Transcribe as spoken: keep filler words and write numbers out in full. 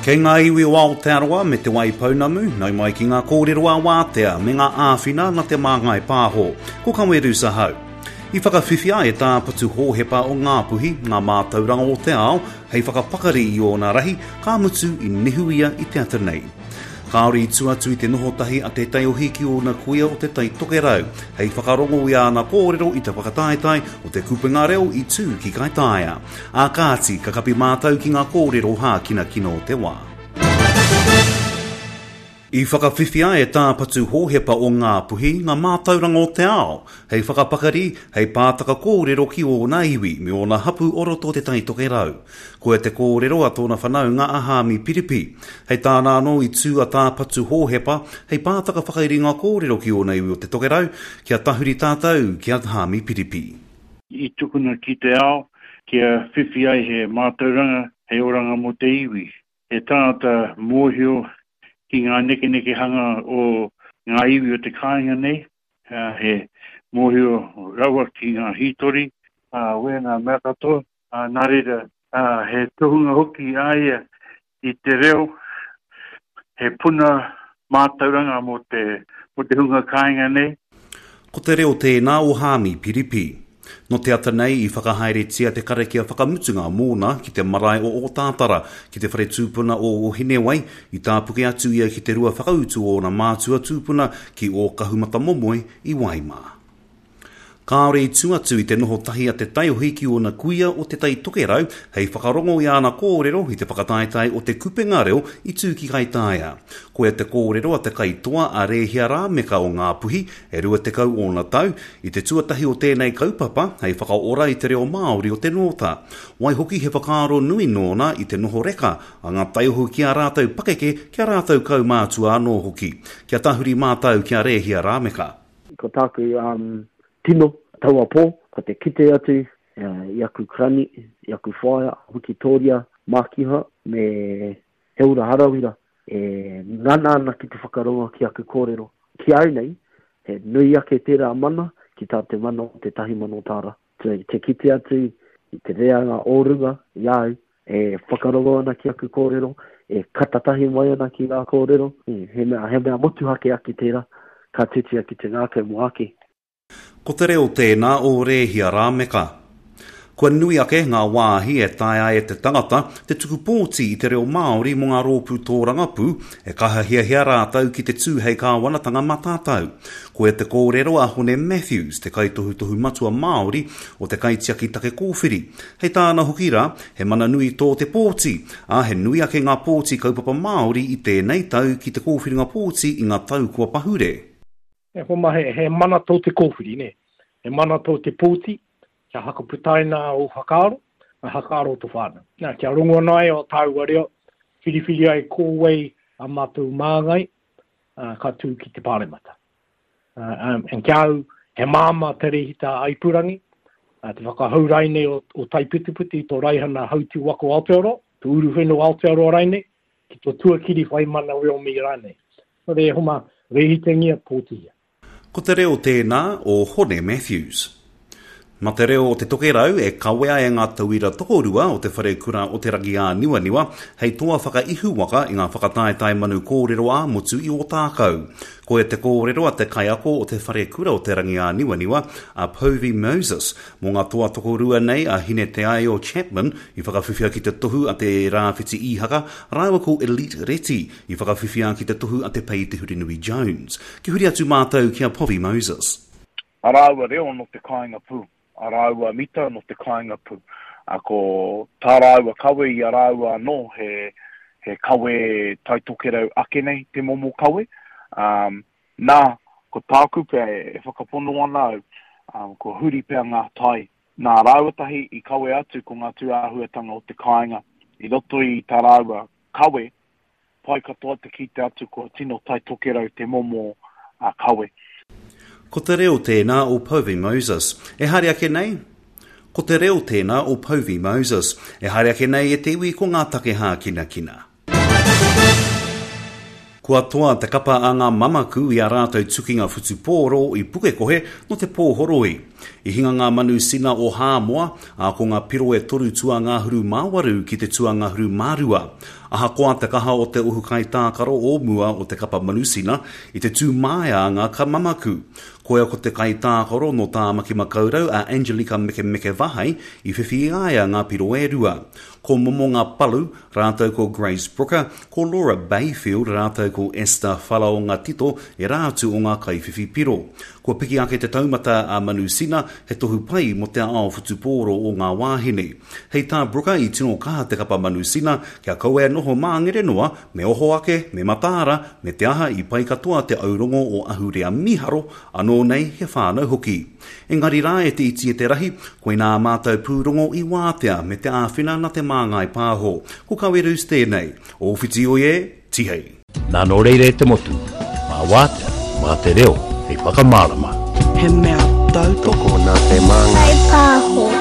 Kei ngā iwi o Aotearoa me te wai paunamu, nau mai ki ngā kōrero a Wātea me ngā āwhina na te māngai pāho, ko kaweru sa hau. I whakawhiwhia e tāpatu hōhepa o Ngāpuhi, ngā mātauranga o te ao, hei whakapakari i o nā rahi, ka mutu i nehuia i te ata nei. Kāori i tuatu i te noho tahi a te tai o hiki o na kuia o te tai tokerau, hei whakarongo i ana kōrero i te whakataetai o te kupenga reo i tū ki kai taia. A kāti, ka kapi mātau ki ngā kōrero hā kina kino te wā. I whakawhiwhia e tāpatu hōhepa o Ngāpuhi, ngā mātauranga o te ao, hei whakapakari, hei pātaka kōrero ki o nā iwi, me o nā hapu oroto te tai tokerau. Ko e te kōrero a tōna whanau ngā ahami piripi, hei tāna anō i tū a tāpatu hōhepa, hei pātaka whakairi ngā kōrero ki o nā iwi o te tokerau, kia tahuri tātou ki a hami piripi. I tukuna ki te ao, kia whiwhia he mātauranga, hei oranga mo te iwi. He tāta mōhio, ki ngā neke neke hanga o ngā iwi o te kāinga nei, uh, he mōhio rawa ki ngā hitori, uh, wē ngā mea katoa, uh, nā reira, uh, he tohunga hoki aia i te reo, he puna mātauranga mo te, mo te hunga kāinga nei. Ko te reo tēnā o hāmi piripi. No te ata nei i whakahaere tia te karakia whakamutunga mōna ki te marae o o tātara, ki te whare tūpuna o o Hinewai, i tāpuke atu ia ki te rua whakautu o na mātua tūpuna ki o Kahumata Momoe i Waima. Kāore i tuatu i te noho tahi a te tai o hiki o na kuia o te tai tokerau, hei whakarongo i ana kōrero i te whakataetai o te kupenga reo i tū ki kai taia. Ko e te kōrero a te kaitoa a rehia rā meka o Ngāpuhi, e rua te kau o na tau, i te tuatahi o tēnei kaupapa, hei whakaora i te reo Māori o te nota. Wai hoki he whakaro nui nōna i te noho reka, a ngā taiho ki a rātau pakeke, ki a rātau kau mātua anō hoki. Kia tahuri mātau ki a rehia rā meka. Ko tāku um, tino, taua pō, ka te kite atu, uh, i aku krani, i aku whaia, huki tōria, mākiha, me heura harawira, e ngana ana ki te whakaronga ki aku kōrero. Ki ai nei, he nui ake tērā mana, ki tā te mana o te tahi mano tāra. Te, te kite atu, i te reanga ōrunga, i ai, e whakaronga ana ki aku kōrero, e katatahi mai ana ki ngā kōrero, e, he mea, he mea motu hake ake tērā, ka tutia ki te ngākau mo ake. Ko te reo tēnā o rehia rā meka. Kua nui ake ngā wāhi e taia e te tangata, te tuku pōti i te reo Māori mo ngā rōpū tōrangapu, e kaha hia hia rātau ki te tūhei kāwanatanga matātau. Ko e te kōrero a Hone Matthews, te kaitohu tohu matua Māori o te kaitiaki take kōwhiri. Hei tāna hoki rā, he mana nui tō te pōti, a he nui ake ngā pōti kaupapa Māori i tēnei tau ki te kōwhiringa pōti i ngā tau kua pahure. E homa he, he mana tō te kōwhiri, ne? He mana tō te pōti, kia hakaputaina o Hakaro, a Hakaro to whāna. Nā, kia rongo nai o tāua reo, whiriwhiri ai kōwei a mātou māngai, uh, ka tū ki te pāremata. Uh, um, en kia au, he māma te rehita aipurangi, uh, te whakahaurai o, o taiputuputi, tō raihana hautu wako Aotearoa, tō uruwheno Aotearoa raine, ki tō tuakiri whai mana reo mi raine. So re homa rehitangia pōtia. Ko te reo tēnā o Hone Matthews. Ma te reo o te tokerau e kawea e ngā tauira tokorua o te wharekura o te rangi a niwa niwa, hei toa whakaihu waka i ngā whakataetai manu kōrero a motu i o tākau. Ko e te kōrero a te kaiako o te wharekura o te rangi a niwa niwa a Povey Moses, mo ngā toa tokorua nei a hine te ai o Chapman i whakawhiwhia ki te tohu a te rāwhiti ihaka, rāua ko Elite Reti i whakawhiwhia ki te tohu a te pei te Hurinui Jones. Ki huri atu mātou ki a Povey Moses. Araua reo no te kāinga pū. Araua mita no te kāinga pū. A ko tā rāua kawe i a rāua no he, he kawe tai tokerau ake nei te momo kawe. Um, nā, ko tāku pia e whakapono ana au, um, ko huri pia ngā tai. Nā rāuatahi i kawe atu ko ngā tūāhuatanga o te kāinga. I roto i tā rāua kawe, pai katoa te kite atu ko tino tai tokerau te momo uh, kawe. Ko te reo tēnā o Povey Moses, e haere ake nei? Ko te reo tēnā o Povey Moses, e haere ake nei e te iwi ko ngā takehā kina kina. Kua toa te kapa a ngā mamaku i a rātou tukinga whutupōro i Pukekohe no te pōhoroi. I hinga ngā manu sina o Hāmoa, a ko ngā piro e toru tua ngā huru māwaru ki te tua ngā huru mārua. Aha koa te kaha o te uhukai tākaro o mua o te kapa manusina i te tū mai a ngā kamamaku. Koea ko te kai tākaro no tā maki makaurau a Angelica Meke Meke Vahai i whiwhi aia ngā piro e rua. Ko Momo ngā palu, rātou ko Grace Brooker, ko Laura Bayfield, rātou ko Esther Whalao ngā tito e rātu o ngā kai whiwhi piro. Ko piki ake te taumata a manusina he tohu pai mo te ao futuporo o ngā wāhine. Hei tā Brooker i tino kaha te kapa manusina kia kaua noho māngere noa me oho ake, me matāra, me te aha i pai katoa te aurongo o ahurea miharo anō nei he whānau hoki. Engari rā e te iti e te rahi, koe nā mātou pūrongo i wātea me te āwhina na te māngai pāho. Ko kawerus tēnei, o whiti o e, tihei. Nā no reire te motu, mā wātea, mā te reo, hei whakamārama. He mea tautoko nā te māngai pāho.